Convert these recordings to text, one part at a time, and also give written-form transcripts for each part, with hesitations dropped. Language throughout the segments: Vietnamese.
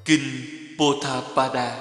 Kinh Potthapada.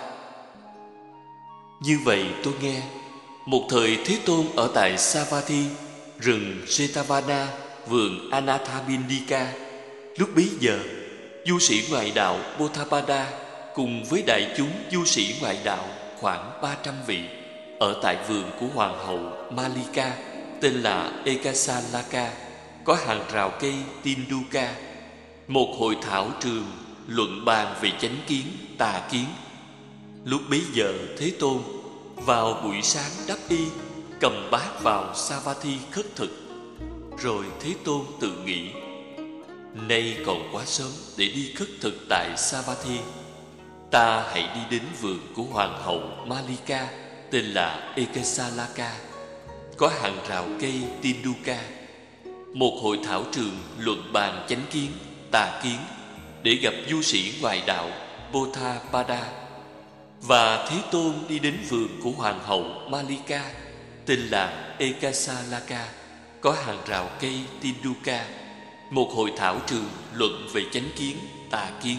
Như vậy tôi nghe, một thời Thế Tôn ở tại Savatthi, rừng Jetavana, vườn Anathapindika. Lúc bấy giờ, du sĩ ngoại đạo Potthapada cùng với đại chúng du sĩ ngoại đạo khoảng 300 vị ở tại vườn của hoàng hậu Malika tên là Ekasalaka, có hàng rào cây Tinduka. Một hội thảo trường luận bàn về chánh kiến, tà kiến. Lúc bấy giờ Thế Tôn vào buổi sáng đắp y, cầm bát vào Savatthi khất thực. Rồi Thế Tôn tự nghĩ: nay còn quá sớm để đi khất thực tại Savatthi. Ta hãy đi đến vườn của hoàng hậu Malika tên là Ekasalaka, có hàng rào cây Tinduka. Một hội thảo trường luận bàn chánh kiến, tà kiến, để gặp du sĩ ngoại đạo Potthapada. Và Thế Tôn đi đến vườn của hoàng hậu Malika tên là Ekasalaka, có hàng rào cây Tinduka. Một hội thảo trường luận về chánh kiến, tà kiến.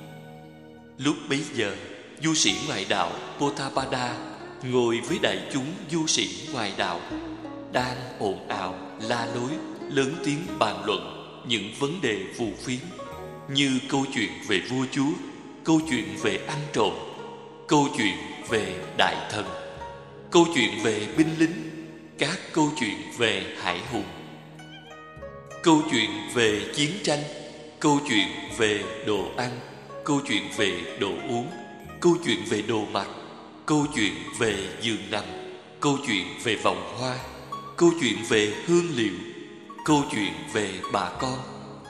Lúc bấy giờ, du sĩ ngoại đạo Potthapada ngồi với đại chúng du sĩ ngoại đạo, đang ồn ào, la lối, lớn tiếng bàn luận những vấn đề phù phiếm, như câu chuyện về vua chúa, câu chuyện về ăn trộm, câu chuyện về đại thần, câu chuyện về binh lính, các câu chuyện về hải hùng, câu chuyện về chiến tranh, câu chuyện về đồ ăn, câu chuyện về đồ uống, câu chuyện về đồ mặc, câu chuyện về giường nằm, câu chuyện về vòng hoa, câu chuyện về hương liệu, câu chuyện về bà con,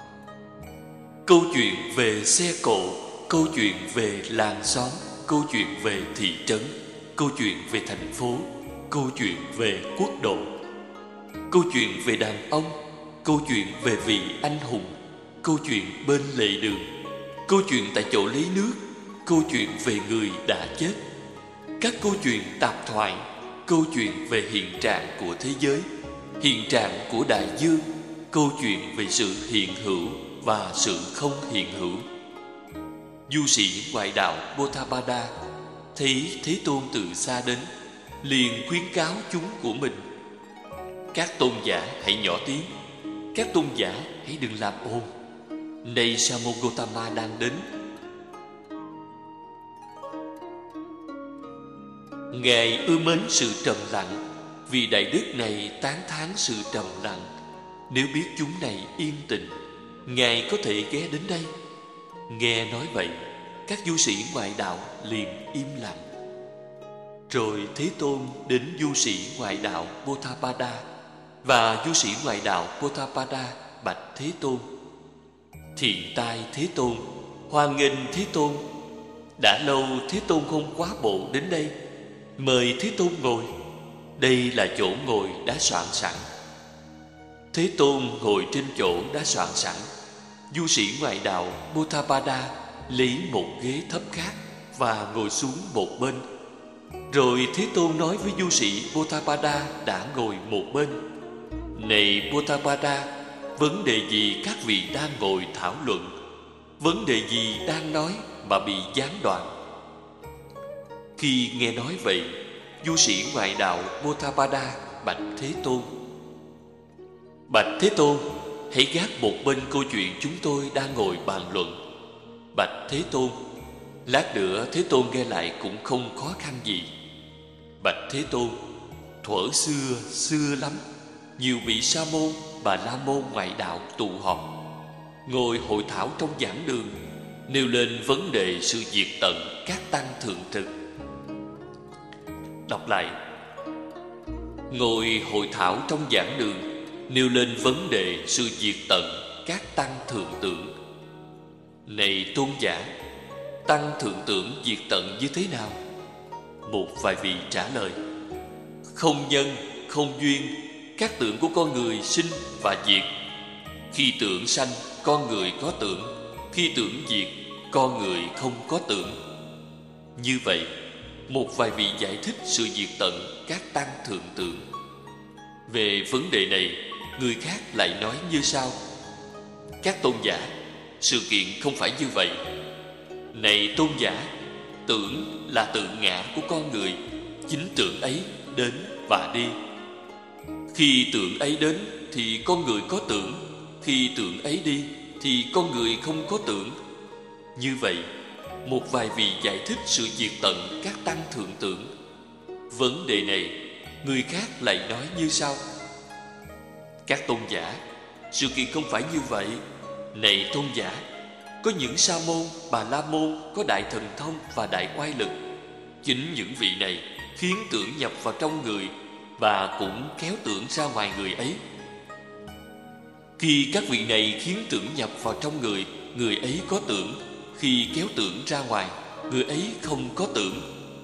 câu chuyện về xe cộ, câu chuyện về làng xóm, câu chuyện về thị trấn, câu chuyện về thành phố, câu chuyện về quốc độ, câu chuyện về đàn ông, câu chuyện về vị anh hùng, câu chuyện bên lề đường, câu chuyện tại chỗ lấy nước, câu chuyện về người đã chết, các câu chuyện tạp thoại, câu chuyện về hiện trạng của thế giới, hiện trạng của đại dương, câu chuyện về sự hiện hữu và sự không hiện hữu. Du sĩ ngoại đạo Potthapada thấy Thế Tôn từ xa đến, liền khuyến cáo chúng của mình: các tôn giả hãy nhỏ tiếng, các tôn giả hãy đừng làm ồn. Nay Sa môn Gotama đang đến. Ngài ưa mến sự trầm lặng, vì đại đức này tán thán sự trầm lặng. Nếu biết chúng này yên tĩnh, Ngài có thể ghé đến đây. Nghe nói vậy, các du sĩ ngoại đạo liền im lặng. Rồi Thế Tôn đến du sĩ ngoại đạo Potthapada, và du sĩ ngoại đạo Potthapada bạch Thế Tôn: thiện tai Thế Tôn, hoan nghênh Thế Tôn. Đã lâu Thế Tôn không quá bộ đến đây, mời Thế Tôn ngồi. Đây là chỗ ngồi đã soạn sẵn. Thế Tôn ngồi trên chỗ đã soạn sẵn. Du sĩ ngoại đạo Potthapada lấy một ghế thấp khác và ngồi xuống một bên. Rồi Thế Tôn nói với du sĩ Potthapada đã ngồi một bên: này Potthapada, vấn đề gì các vị đang ngồi thảo luận? Vấn đề gì đang nói mà bị gián đoạn? Khi nghe nói vậy, du sĩ ngoại đạo Potthapada bạch Thế Tôn: bạch Thế Tôn, hãy gác một bên câu chuyện chúng tôi đang ngồi bàn luận. Bạch Thế Tôn, lát nữa Thế Tôn nghe lại cũng không khó khăn gì. Bạch Thế Tôn, thuở xưa lắm, nhiều vị sa môn, bà la môn ngoại đạo tụ họp, ngồi hội thảo trong giảng đường, nêu lên vấn đề sự diệt tận các tăng thượng trực. Đọc lại: ngồi hội thảo trong giảng đường, nêu lên vấn đề sự diệt tận các tăng thượng tưởng. Này tôn giả, tăng thượng tưởng diệt tận như thế nào? Một vài vị trả lời: không nhân, không duyên, các tưởng của con người sinh và diệt. Khi tưởng sanh, con người có tưởng; khi tưởng diệt, con người không có tưởng. Như vậy, một vài vị giải thích sự diệt tận các tăng thượng tưởng. Về vấn đề này, người khác lại nói như sau: các tôn giả, sự kiện không phải như vậy. Này tôn giả, tưởng là tự ngã của con người. Chính tưởng ấy đến và đi. Khi tưởng ấy đến thì con người có tưởng. Khi tưởng ấy đi thì con người không có tưởng. Như vậy, một vài vị giải thích sự diệt tận các tăng thượng tưởng. Vấn đề này, người khác lại nói như sau: các tôn giả, sự kiện không phải như vậy. Này tôn giả, có những sa môn, bà la môn có đại thần thông và đại oai lực. Chính những vị này khiến tưởng nhập vào trong người và cũng kéo tưởng ra ngoài người ấy. Khi các vị này khiến tưởng nhập vào trong người, người ấy có tưởng. Khi kéo tưởng ra ngoài, người ấy không có tưởng.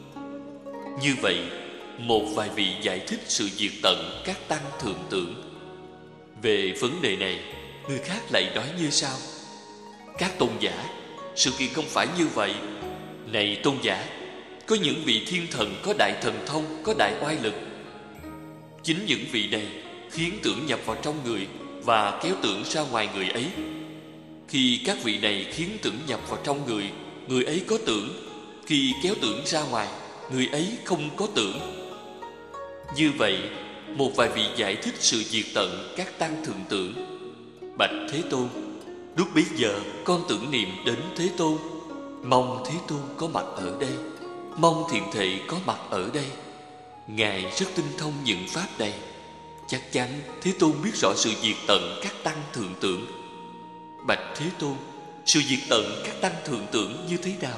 Như vậy, một vài vị giải thích sự diệt tận các tăng thượng tưởng. Về vấn đề này, người khác lại nói như sau: các tôn giả, sự kiện không phải như vậy. Này tôn giả, có những vị thiên thần có đại thần thông, có đại oai lực. Chính những vị này khiến tưởng nhập vào trong người và kéo tưởng ra ngoài người ấy. Khi các vị này khiến tưởng nhập vào trong người, người ấy có tưởng. Khi kéo tưởng ra ngoài, người ấy không có tưởng. Như vậy, một vài vị giải thích sự diệt tận các tăng thượng tưởng. Bạch Thế Tôn, lúc bấy giờ con tưởng niệm đến Thế Tôn, mong Thế Tôn có mặt ở đây, mong thiện thệ có mặt ở đây. Ngài rất tinh thông những pháp này. Chắc chắn Thế Tôn biết rõ sự diệt tận các tăng thượng tưởng. Bạch Thế Tôn, sự diệt tận các tăng thượng tưởng như thế nào?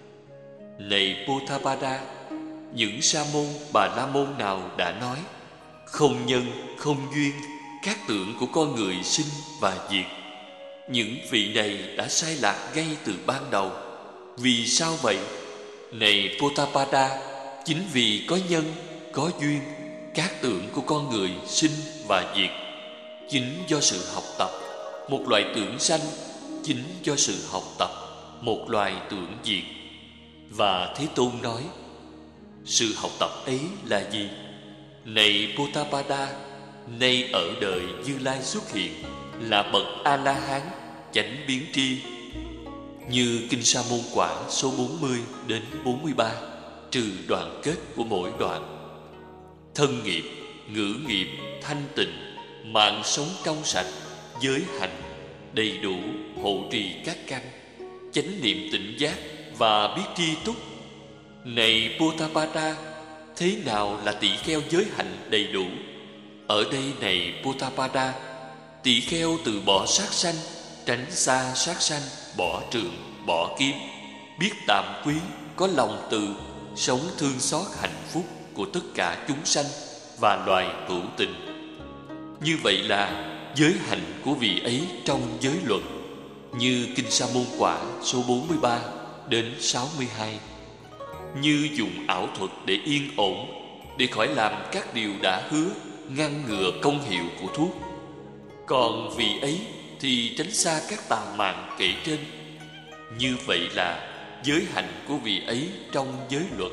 Này Potapada, những sa môn, bà la môn nào đã nói: không nhân, không duyên, các tưởng của con người sinh và diệt. Những vị này đã sai lạc ngay từ ban đầu. Vì sao vậy? Này Potapada, chính vì có nhân, có duyên, các tưởng của con người sinh và diệt. Chính do sự học tập, một loại tưởng sanh. Chính do sự học tập, một loài tưởng diệt. Và Thế Tôn nói: sự học tập ấy là gì? Này Potapada, nay ở đời Như Lai xuất hiện là bậc A-la-hán, chánh biến tri. Như Kinh Sa Môn Quảng số 40 đến 43, trừ đoạn kết của mỗi đoạn. Thân nghiệp, ngữ nghiệp, thanh tịnh, mạng sống trong sạch, giới hạnh, đầy đủ, hộ trì các căn, chánh niệm tỉnh giác và biết tri túc. Này Potapada, thế nào là tỷ kheo giới hạnh đầy đủ? Ở đây này Potapada, tỷ kheo từ bỏ sát sanh, tránh xa sát sanh, bỏ trường, bỏ kiếm, biết tạm quý, có lòng từ, sống thương xót hạnh phúc của tất cả chúng sanh và loài hữu tình. Như vậy là giới hạnh của vị ấy trong giới luật. Như Kinh Sa Môn Quả số 43 đến 62. Như dùng ảo thuật để yên ổn, để khỏi làm các điều đã hứa, ngăn ngừa công hiệu của thuốc. Còn vị ấy thì tránh xa các tà mạng kể trên. Như vậy là giới hạnh của vị ấy trong giới luật.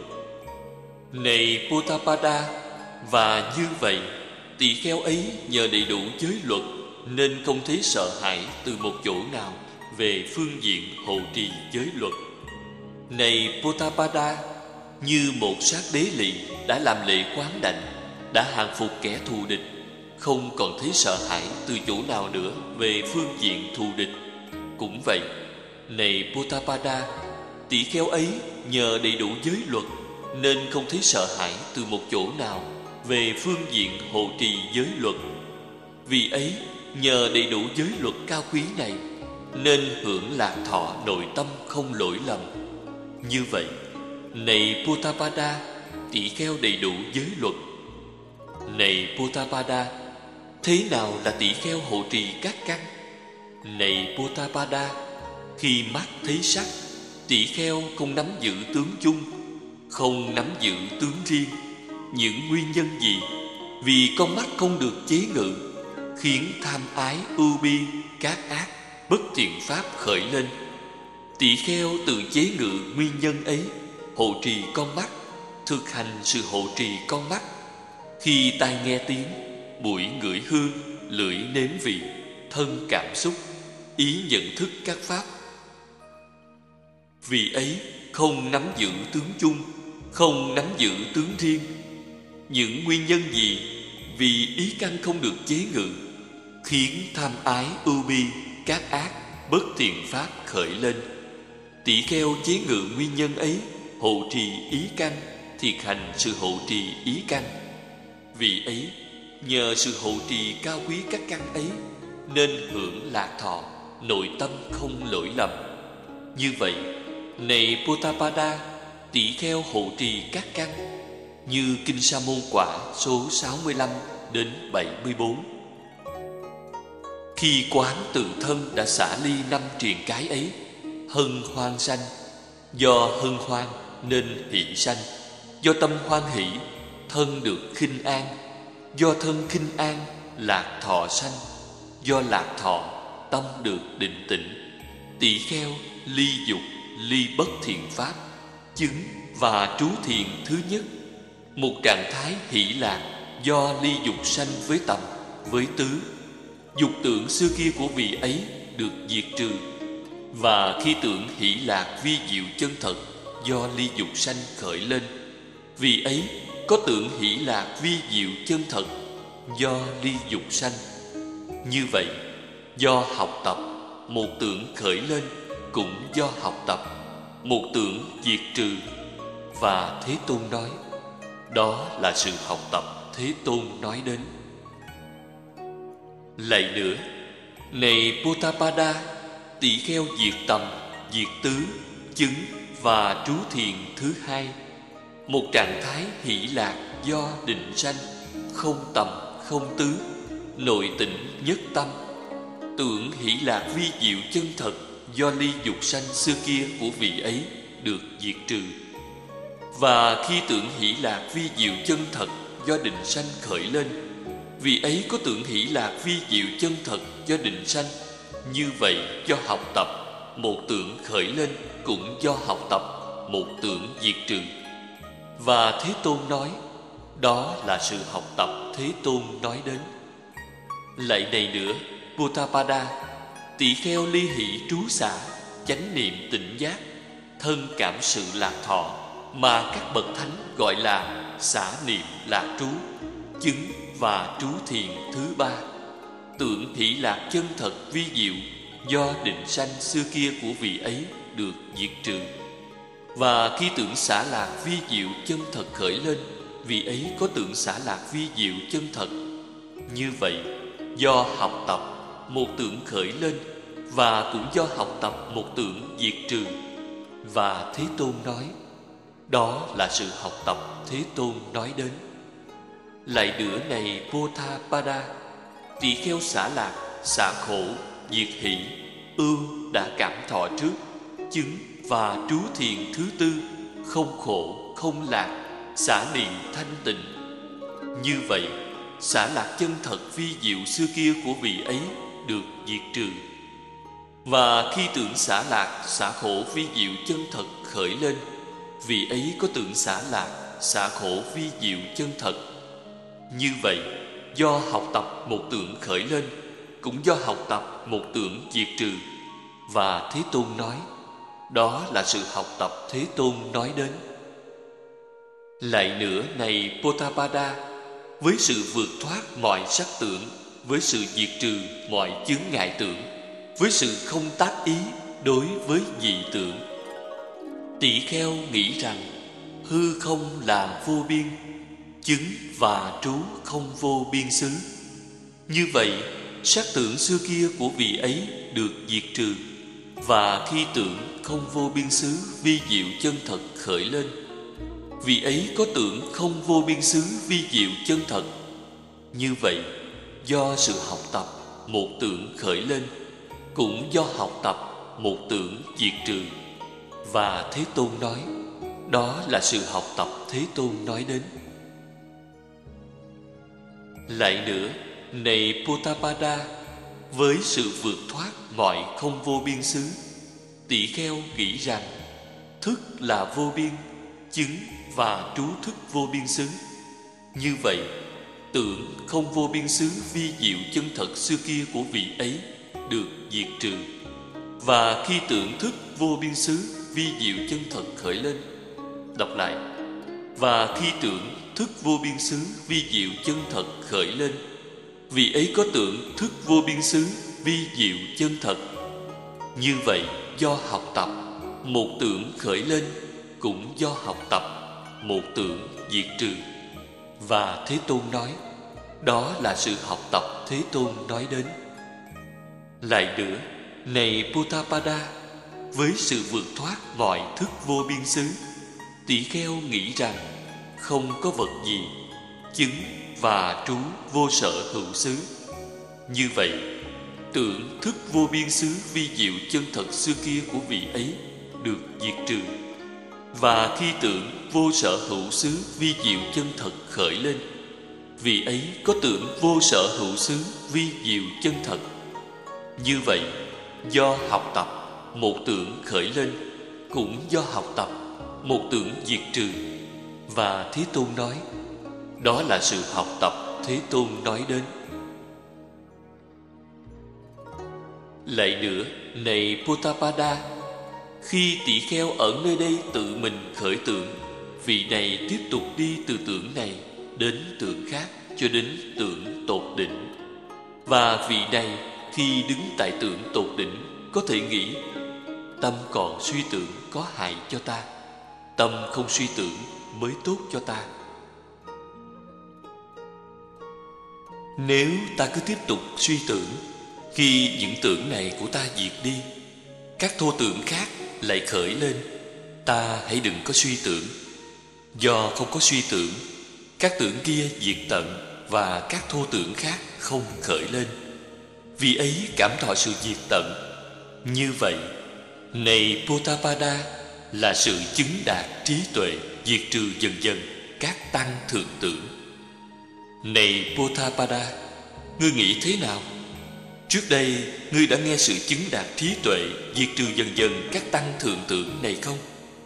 Này Potapada, và như vậy tỳ kheo ấy nhờ đầy đủ giới luật nên không thấy sợ hãi từ một chỗ nào về phương diện hộ trì giới luật. Này Potapada, như một sát đế lỵ đã làm lệ quán đảnh, đã hàng phục kẻ thù địch, không còn thấy sợ hãi từ chỗ nào nữa về phương diện thù địch. Cũng vậy, này Potapada, tỷ kheo ấy nhờ đầy đủ giới luật nên không thấy sợ hãi từ một chỗ nào về phương diện hộ trì giới luật. Vì ấy nhờ đầy đủ giới luật cao quý này nên hưởng lạc thọ nội tâm không lỗi lầm. Như vậy, này Potapada, tỷ kheo đầy đủ giới luật. Này Potapada, thế nào là tỷ kheo hộ trì các căn? Này Potapada, khi mắt thấy sắc, tỷ kheo không nắm giữ tướng chung, không nắm giữ tướng riêng. Những nguyên nhân gì? Vì con mắt không được chế ngự, khiến tham ái, ưu bi, các ác, bất thiện pháp khởi lên. Tỷ kheo tự chế ngự nguyên nhân ấy, hộ trì con mắt, thực hành sự hộ trì con mắt. Khi tai nghe tiếng, mũi ngửi hương, lưỡi nếm vị, thân cảm xúc, ý nhận thức các pháp, Vị ấy không nắm giữ tướng chung, không nắm giữ tướng riêng. Những nguyên nhân gì vì ý căn không được chế ngự khiến tham ái ưu bi, các ác, bất thiện pháp khởi lên? Tỷ kheo chế ngự nguyên nhân ấy, hộ trì ý căn, thiệt hành sự hộ trì ý căn. Vị ấy nhờ sự hộ trì cao quý các căn ấy nên hưởng lạc thọ, nội tâm không lỗi lầm. Như vậy, này Potapada, tỷ kheo hộ trì các căn như Kinh Sa Môn Quả số 65 đến 74. Khi quán tự thân đã xả ly 5 triền cái ấy, hân hoan sanh. Do hân hoan nên hỷ sanh. Do tâm hoan hỷ, thân được khinh an. Do thân khinh an, lạc thọ sanh. Do lạc thọ, tâm được định tĩnh. Tỷ kheo ly dục, ly bất thiện pháp, chứng và trú thiện thứ nhất. Một trạng thái hỷ lạc do ly dục sanh với tầm, với tứ. Dục tưởng xưa kia của vị ấy được diệt trừ. Và khi tưởng hỷ lạc vi diệu chân thật do ly dục sanh khởi lên, vị ấy có tưởng hỷ lạc vi diệu chân thật do ly dục sanh. Như vậy, do học tập, một tưởng khởi lên cũng do học tập, một tưởng diệt trừ. Và Thế Tôn nói, đó là sự học tập Thế Tôn nói đến. Lại nữa, này Potapada, tỷ kheo diệt tầm, diệt tứ, chứng và trú thiền thứ hai. Một trạng thái hỷ lạc do định sanh, không tầm, không tứ, nội tĩnh nhất tâm. Tưởng hỷ lạc vi diệu chân thật do ly dục sanh xưa kia của vị ấy được diệt trừ. Và khi tưởng hỷ lạc vi diệu chân thật do định sanh khởi lên, vị ấy có tưởng hỷ lạc vi diệu chân thật do định sanh. Như vậy, do học tập, một tưởng khởi lên cũng do học tập, một tưởng diệt trừ. Và Thế Tôn nói, đó là sự học tập Thế Tôn nói đến. Lại này nữa, Potapada, tỷ kheo ly hỷ trú xả, chánh niệm tỉnh giác, thân cảm sự lạc thọ, mà các bậc thánh gọi là xả niệm lạc trú, chứng và trú thiền thứ ba. Tưởng hỷ lạc chân thật vi diệu do định sanh xưa kia của vị ấy được diệt trừ. Và khi tưởng xả lạc vi diệu chân thật khởi lên, vị ấy có tưởng xả lạc vi diệu chân thật. Như vậy, do học tập, một tưởng khởi lên, và cũng do học tập một tưởng diệt trừ. Và Thế Tôn nói, đó là sự học tập Thế Tôn nói đến. Lại nữa này Potapada, tỷ kheo xả lạc, xả khổ, diệt hỷ, ưu đã cảm thọ trước, chứng và trú thiền thứ tư, không khổ, không lạc, xả niệm thanh tịnh. Như vậy, xả lạc chân thật vi diệu xưa kia của vị ấy được diệt trừ. Và khi tưởng xả lạc, xả khổ vi diệu chân thật khởi lên, vị ấy có tưởng xả lạc, xả khổ vi diệu chân thật. Như vậy, do học tập một tưởng khởi lên, cũng do học tập một tưởng diệt trừ. Và Thế Tôn nói, đó là sự học tập Thế Tôn nói đến. Lại nữa này Potapada, với sự vượt thoát mọi sắc tưởng, với sự diệt trừ mọi chướng ngại tưởng, với sự không tác ý đối với dị tưởng, tỷ kheo nghĩ rằng hư không là vô biên, chứng và trú không vô biên xứ. Như vậy, sắc tưởng xưa kia của vị ấy được diệt trừ. Và khi tưởng không vô biên xứ vi diệu chân thật khởi lên, vị ấy có tưởng không vô biên xứ vi diệu chân thật. Như vậy, do sự học tập một tưởng khởi lên, cũng do học tập một tưởng diệt trừ. Và Thế Tôn nói, đó là sự học tập Thế Tôn nói đến. Lại nữa, này Potapada, với sự vượt thoát mọi không vô biên xứ, tỷ kheo nghĩ rằng thức là vô biên, chứng và trú thức vô biên xứ. Như vậy, tưởng không vô biên xứ vi diệu chân thật xưa kia của vị ấy được diệt trừ. Và khi tưởng thức vô biên xứ vi diệu chân thật khởi lên. Đọc lại. Và khi tưởng thức vô biên xứ vi diệu chân thật khởi lên, vì ấy có tưởng thức vô biên xứ vi diệu chân thật. Như vậy, do học tập, một tưởng khởi lên, cũng do học tập, một tưởng diệt trừ. Và Thế Tôn nói, đó là sự học tập Thế Tôn nói đến. Lại nữa, này Potapada, với sự vượt thoát mọi thức vô biên xứ, tỷ kheo nghĩ rằng không có vật gì chứng và trú vô sở hữu xứ. Như vậy, tưởng thức vô biên xứ vi diệu chân thật xưa kia của vị ấy được diệt trừ. Và khi tưởng vô sở hữu xứ vi diệu chân thật khởi lên, vì ấy có tưởng vô sở hữu xứ vi diệu chân thật. Như vậy, do học tập, một tưởng khởi lên, cũng do học tập, một tưởng diệt trừ. Và Thế Tôn nói, đó là sự học tập Thế Tôn nói đến. Lại nữa, này Potapada, khi tỷ kheo ở nơi đây tự mình khởi tưởng, vị này tiếp tục đi từ tưởng này đến tưởng khác cho đến tưởng tột đỉnh. Và vị này khi đứng tại tưởng tột đỉnh có thể nghĩ, tâm còn suy tưởng có hại cho ta, tâm không suy tưởng mới tốt cho ta. Nếu ta cứ tiếp tục suy tưởng, khi những tưởng này của ta diệt đi, các thô tưởng khác lại khởi lên, ta hãy đừng có suy tưởng. Do không có suy tưởng, các tưởng kia diệt tận và các thô tưởng khác không khởi lên. Vì ấy cảm thọ sự diệt tận. Như vậy, này Potapada, là sự chứng đạt trí tuệ diệt trừ dần dần các tăng thượng tưởng. Này Potapada, ngươi nghĩ thế nào? Trước đây, ngươi đã nghe sự chứng đạt trí tuệ diệt trừ dần dần các tăng thượng tưởng này không?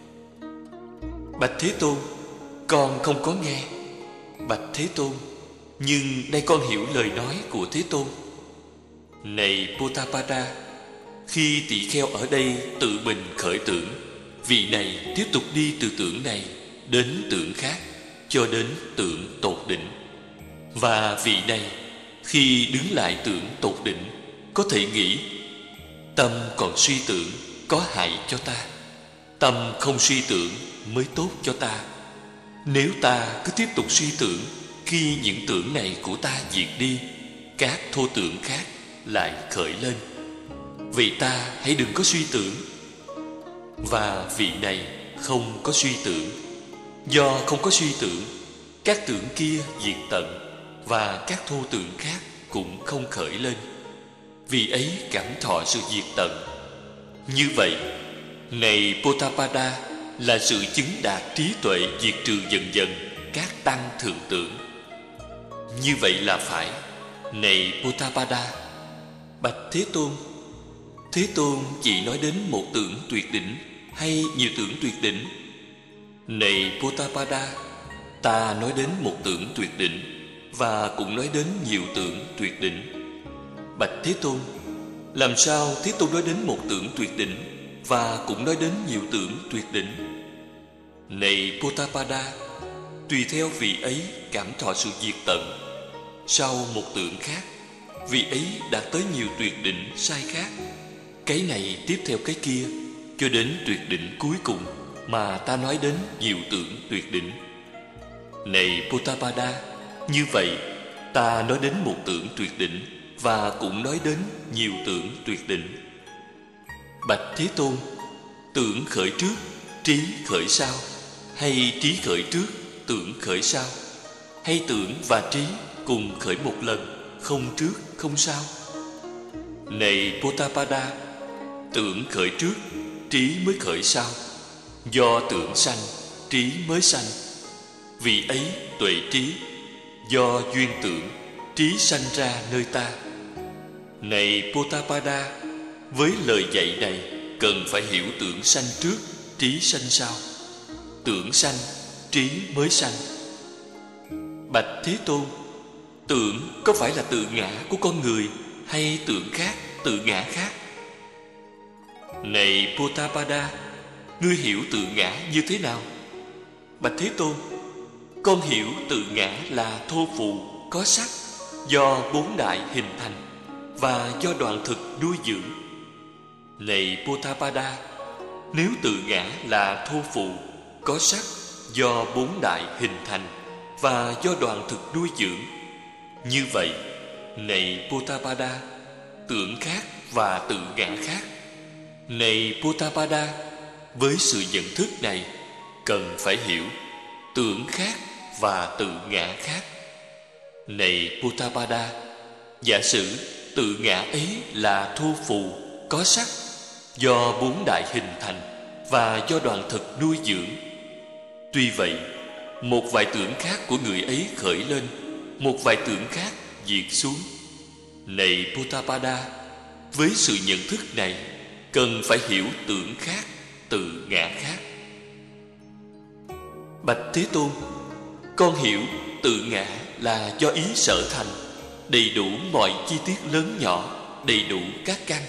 Bạch Thế Tôn, con không có nghe. Bạch Thế Tôn, nhưng nay con hiểu lời nói của Thế Tôn. Này Potapada, khi tỷ kheo ở đây tự mình khởi tưởng, vị này tiếp tục đi từ tưởng này đến tưởng khác cho đến tưởng tột đỉnh. Và vị này khi đứng lại tưởng tột đỉnh có thể nghĩ, tâm còn suy tưởng có hại cho ta, tâm không suy tưởng mới tốt cho ta. Nếu ta cứ tiếp tục suy tưởng, khi những tưởng này của ta diệt đi, các thô tưởng khác lại khởi lên. Vì ta hãy đừng có suy tưởng. Và vị này không có suy tưởng. Do không có suy tưởng, các tưởng kia diệt tận và các thô tưởng khác cũng không khởi lên. Vì ấy cảm thọ sự diệt tận. Như vậy, này Potapada, là sự chứng đạt trí tuệ diệt trừ dần dần các tăng thượng tưởng. Như vậy là phải. Này Potapada, bạch Thế Tôn, Thế Tôn chỉ nói đến một tưởng tuyệt đỉnh hay nhiều tưởng tuyệt đỉnh? Này Potapada, ta nói đến một tưởng tuyệt đỉnh và cũng nói đến nhiều tưởng tuyệt đỉnh. Bạch Thế Tôn, làm sao Thế Tôn nói đến một tưởng tuyệt đỉnh và cũng nói đến nhiều tưởng tuyệt đỉnh? Này Potapada, tùy theo vị ấy cảm thọ sự diệt tận. Sau một tưởng khác, vị ấy đạt tới nhiều tuyệt đỉnh sai khác. Cái này tiếp theo cái kia, cho đến tuyệt đỉnh cuối cùng mà ta nói đến nhiều tưởng tuyệt đỉnh. Này Potapada, như vậy ta nói đến một tưởng tuyệt đỉnh và cũng nói đến nhiều tưởng tuyệt đỉnh. Bạch Thế Tôn, tưởng khởi trước, trí khởi sau, hay trí khởi trước, tưởng khởi sau, hay tưởng và trí cùng khởi một lần, không trước không sau? Này Potapada, tưởng khởi trước, trí mới khởi sau. Do tưởng sanh, trí mới sanh. Vì ấy tuệ trí, do duyên tưởng, trí sanh ra nơi ta. Này Potapada, với lời dạy này cần phải hiểu tưởng sanh trước, trí sanh sau. Tưởng sanh, trí mới sanh. Bạch Thế Tôn, tưởng có phải là tự ngã của con người hay tưởng khác, tự ngã khác? Này Potapada, ngươi hiểu tự ngã như thế nào? Bạch Thế Tôn, con hiểu tự ngã là thô phụ, có sắc, do bốn đại hình thành và do đoạn thực nuôi dưỡng. Này Potapada, nếu tự ngã là thô phụ, có sắc, do bốn đại hình thành và do đoạn thực nuôi dưỡng, như vậy, này Potapada, tưởng khác và tự ngã khác. Này Potapada, với sự nhận thức này, cần phải hiểu tưởng khác và tự ngã khác. Này Potapada, giả sử tự ngã ấy là thô phù, có sắc, do bốn đại hình thành và do đoạn thực nuôi dưỡng. Tuy vậy, một vài tưởng khác của người ấy khởi lên, một vài tưởng khác diệt xuống. Này Potapada, với sự nhận thức này, cần phải hiểu tưởng khác, tự ngã khác. Bạch Thế Tôn, con hiểu tự ngã là do ý sở thành, đầy đủ mọi chi tiết lớn nhỏ, đầy đủ các căn.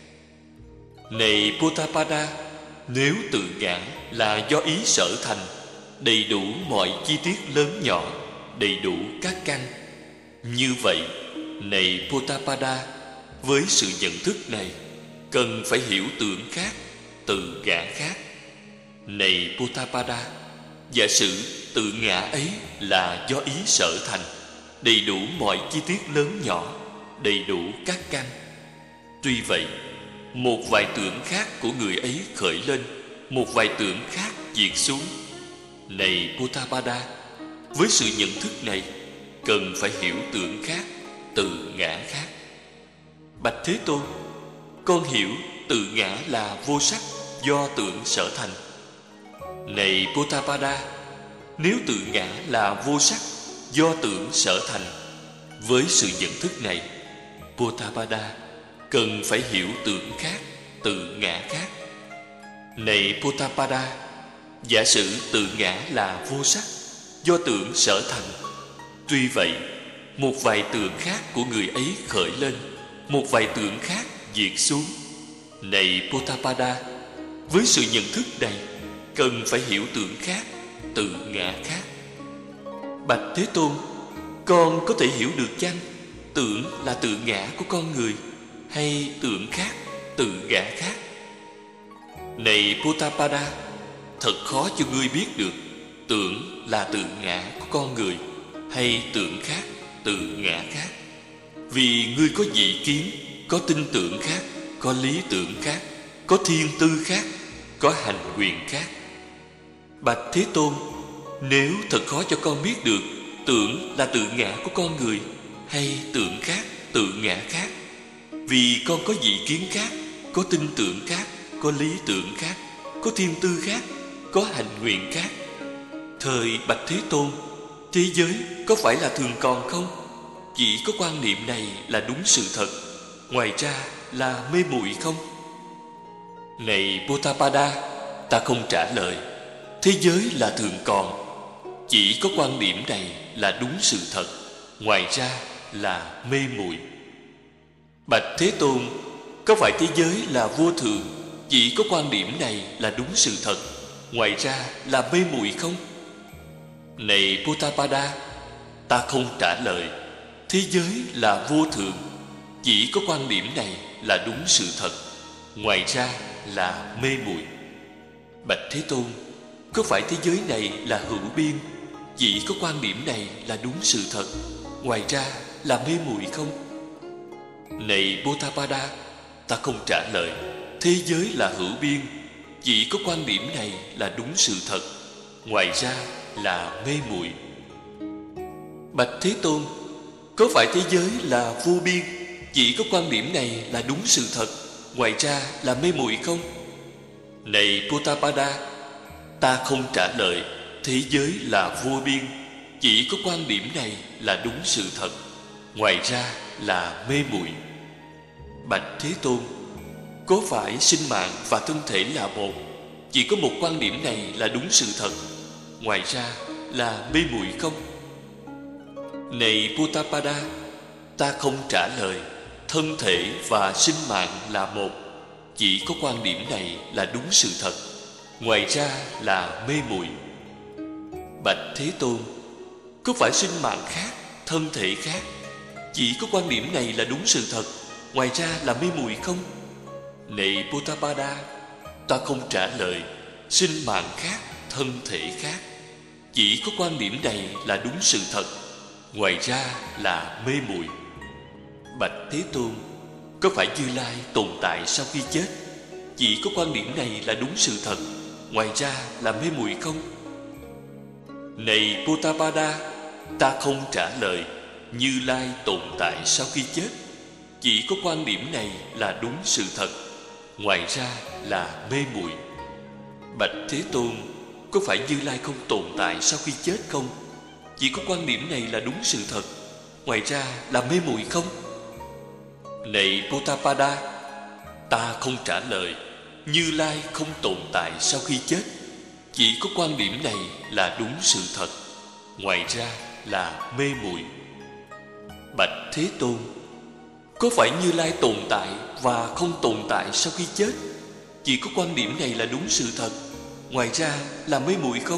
Này Potapada, nếu tự ngã là do ý sở thành, đầy đủ mọi chi tiết lớn nhỏ, đầy đủ các căn, như vậy, này Potapada, với sự nhận thức này, cần phải hiểu tưởng khác, tự ngã khác. Này Potapada, giả sử tự ngã ấy là do ý sở thành, đầy đủ mọi chi tiết lớn nhỏ, đầy đủ các căn. Tuy vậy, một vài tưởng khác của người ấy khởi lên, một vài tưởng khác diệt xuống. Này Potapada, với sự nhận thức này, cần phải hiểu tưởng khác, tự ngã khác. Bạch Thế Tôn, con hiểu tự ngã là vô sắc, do tưởng sở thành. Này Potapada, nếu tự ngã là vô sắc, do tưởng sở thành, với sự nhận thức này, Potapada, cần phải hiểu tưởng khác, tự ngã khác. Này Potapada, giả sử tự ngã là vô sắc, do tưởng sở thành. Tuy vậy, một vài tưởng khác của người ấy khởi lên, một vài tưởng khác diệt xuống. Này Potapada, với sự nhận thức này, cần phải hiểu tưởng khác, tự ngã khác. Bạch Thế Tôn, con có thể hiểu được chăng tưởng là tự ngã của con người, hay tưởng khác, tự ngã khác? Này Potapada, thật khó cho ngươi biết được tưởng là tự ngã của con người, hay tưởng khác, tự ngã khác. Vì ngươi có dị kiến, có tin tưởng khác, có lý tưởng khác, có thiên tư khác, có hành quyền khác. Bạch Thế Tôn, nếu thật khó cho con biết được tưởng là tự ngã của con người, hay tưởng khác, tự ngã khác, vì con có dị kiến khác, có tin tưởng khác, có lý tưởng khác, có thiên tư khác, có hành nguyện khác. Thời Bạch Thế Tôn, thế giới có phải là thường còn không? Chỉ có quan niệm này là đúng sự thật, ngoài ra là mê muội không? Này Potapada, ta không trả lời. Thế giới là thường còn, chỉ có quan điểm này là đúng sự thật, ngoài ra là mê muội. Bạch Thế Tôn, có phải thế giới là vô thường, chỉ có quan điểm này là đúng sự thật, ngoài ra là mê muội không? Này Potapada, ta không trả lời. Thế giới là vô thường, chỉ có quan điểm này là đúng sự thật, ngoài ra là mê muội. Bạch Thế Tôn, có phải thế giới này là hữu biên, chỉ có quan điểm này là đúng sự thật, ngoài ra là mê muội không? Này Potapada, ta không trả lời. Thế giới là hữu biên, chỉ có quan điểm này là đúng sự thật, ngoài ra là mê muội. Bạch Thế Tôn, có phải thế giới là vô biên, chỉ có quan điểm này là đúng sự thật, ngoài ra là mê muội không? Này Potapada, ta không trả lời. Thế giới là vô biên, chỉ có quan điểm này là đúng sự thật, ngoài ra là mê muội. Bạch Thế Tôn, có phải sinh mạng và thân thể là một, chỉ có một quan điểm này là đúng sự thật, ngoài ra là mê muội không? Này Potapada, ta không trả lời. Thân thể và sinh mạng là một, chỉ có quan điểm này là đúng sự thật, ngoài ra là mê muội. Bạch Thế Tôn, có phải sinh mạng khác, thân thể khác? Chỉ có quan điểm này là đúng sự thật, ngoài ra là mê muội không? Này Potapada, ta không trả lời sinh mạng khác, thân thể khác. Chỉ có quan điểm này là đúng sự thật, ngoài ra là mê muội. Bạch Thế Tôn, có phải Như Lai tồn tại sau khi chết? Chỉ có quan điểm này là đúng sự thật, ngoài ra là mê muội không? Này Potapada, ta không trả lời Như Lai tồn tại sau khi chết. Chỉ có quan điểm này là đúng sự thật, ngoài ra là mê muội. Bạch Thế Tôn, có phải Như Lai không tồn tại sau khi chết không? Chỉ có quan điểm này là đúng sự thật, ngoài ra là mê muội không? Này Potapada, ta không trả lời Như Lai không tồn tại sau khi chết. Chỉ có quan điểm này là đúng sự thật, ngoài ra là mê muội. Bạch Thế Tôn, có phải Như Lai tồn tại và không tồn tại sau khi chết? Chỉ có quan điểm này là đúng sự thật, ngoài ra là mê muội không?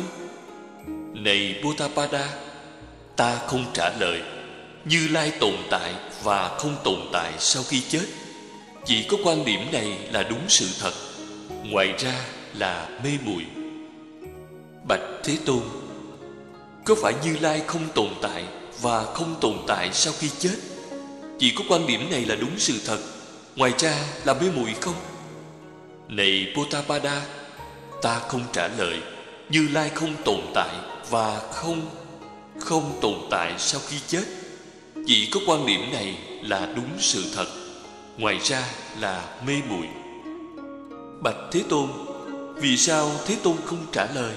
Này Potapada, ta không trả lời Như Lai tồn tại và không tồn tại sau khi chết. Chỉ có quan điểm này là đúng sự thật, ngoài ra là mê muội. Bạch Thế Tôn, có phải Như Lai không tồn tại và không tồn tại sau khi chết? Chỉ có quan điểm này là đúng sự thật, ngoài ra là mê muội không? Này Potapada, ta không trả lời Như Lai không tồn tại và không tồn tại sau khi chết. Chỉ có quan điểm này là đúng sự thật, ngoài ra là mê muội. Bạch Thế Tôn, vì sao Thế Tôn không trả lời?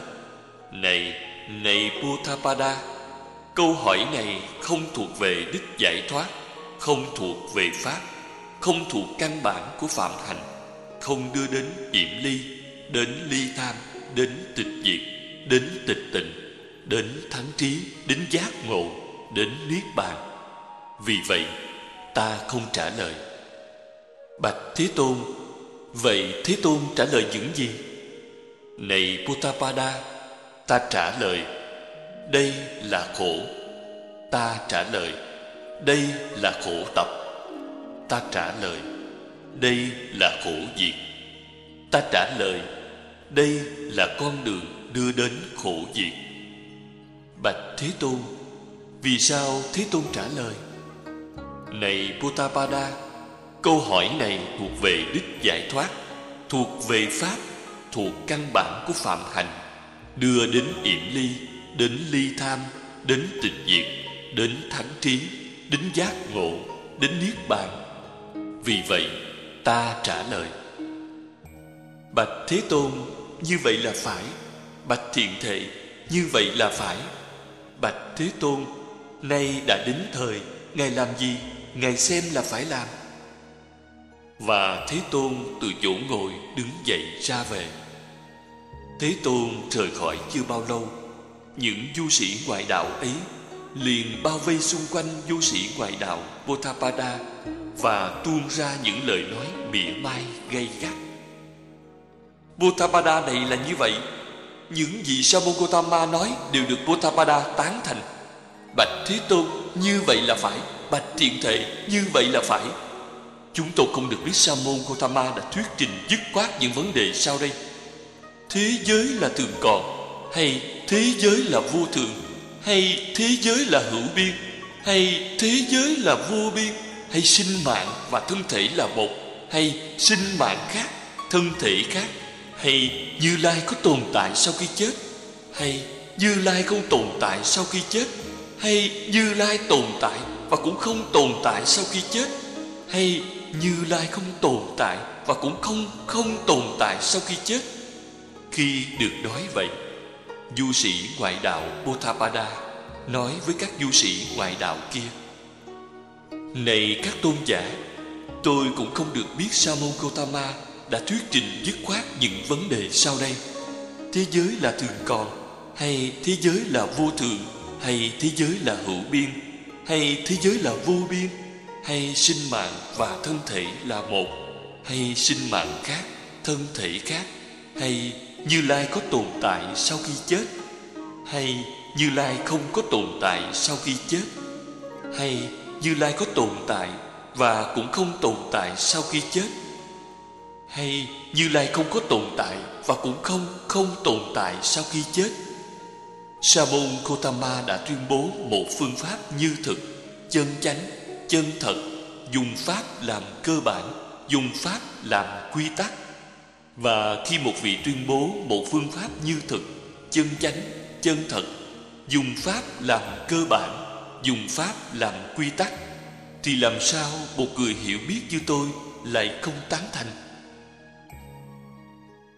Này Potapada, câu hỏi này không thuộc về đích giải thoát, không thuộc về pháp, không thuộc căn bản của phạm hạnh, không đưa đến yểm ly, đến ly tham, đến tịch diệt, đến tịch tịnh, đến thắng trí, đến giác ngộ, đến niết bàn. Vì vậy ta không trả lời. Bạch Thế Tôn, vậy Thế Tôn trả lời những gì? Này Potapada, ta trả lời đây là khổ. Ta trả lời đây là khổ tập. Ta trả lời đây là khổ diệt. Ta trả lời đây là con đường đưa đến khổ diệt. Bạch Thế Tôn, vì sao Thế Tôn trả lời? Này Potapada, câu hỏi này thuộc về đích giải thoát, thuộc về pháp, thuộc căn bản của phạm hành, đưa đến yểm ly, đến ly tham, đến tịch diệt, đến thắng trí, đến giác ngộ, đến niết bàn. Vì vậy ta trả lời. Bạch Thế Tôn, như vậy là phải. Bạch Thiện Thệ, như vậy là phải. Bạch Thế Tôn, nay đã đến thời, Ngài làm gì, Ngài xem là phải làm. Và Thế Tôn từ chỗ ngồi đứng dậy ra về. Thế Tôn rời khỏi chưa bao lâu, những du sĩ ngoại đạo ấy liền bao vây xung quanh du sĩ ngoại đạo Potapada và tuôn ra những lời nói mỉa mai gay gắt. Potapada này là như vậy, những gì Sa môn Gotama nói đều được Potapada tán thành. Bạch Thế Tôn, như vậy là phải. Bạch Thiện Thệ, như vậy là phải. Chúng tôi không được biết Sa môn Gotama đã thuyết trình dứt khoát những vấn đề sau đây. Thế giới là thường còn, hay thế giới là vô thường, hay thế giới là hữu biên, hay thế giới là vô biên, hay sinh mạng và thân thể là một, hay sinh mạng khác, thân thể khác, hay Như Lai có tồn tại sau khi chết, hay Như Lai không tồn tại sau khi chết, hay Như Lai tồn tại và cũng không tồn tại sau khi chết, hay Như Lai không tồn tại và cũng không tồn tại sau khi chết. Khi được nói vậy, du sĩ ngoại đạo Potapada nói với các du sĩ ngoại đạo kia: Này các tôn giả, tôi cũng không được biết Sa môn Gotama đã thuyết trình dứt khoát những vấn đề sau đây. Thế giới là thường còn, hay thế giới là vô thường, hay thế giới là hữu biên, hay thế giới là vô biên, hay sinh mạng và thân thể là một, hay sinh mạng khác, thân thể khác, hay Như Lai có tồn tại sau khi chết? Hay Như Lai không có tồn tại sau khi chết? Hay Như Lai có tồn tại và cũng không tồn tại sau khi chết? Hay Như Lai không có tồn tại và cũng không tồn tại sau khi chết? Sa môn Gotama đã tuyên bố một phương pháp như thực, chân chánh, chân thật, dùng pháp làm cơ bản, dùng pháp làm quy tắc. Và khi một vị tuyên bố một phương pháp như thực, chân chánh, chân thật, dùng pháp làm cơ bản, dùng pháp làm quy tắc, thì làm sao một người hiểu biết như tôi lại không tán thành?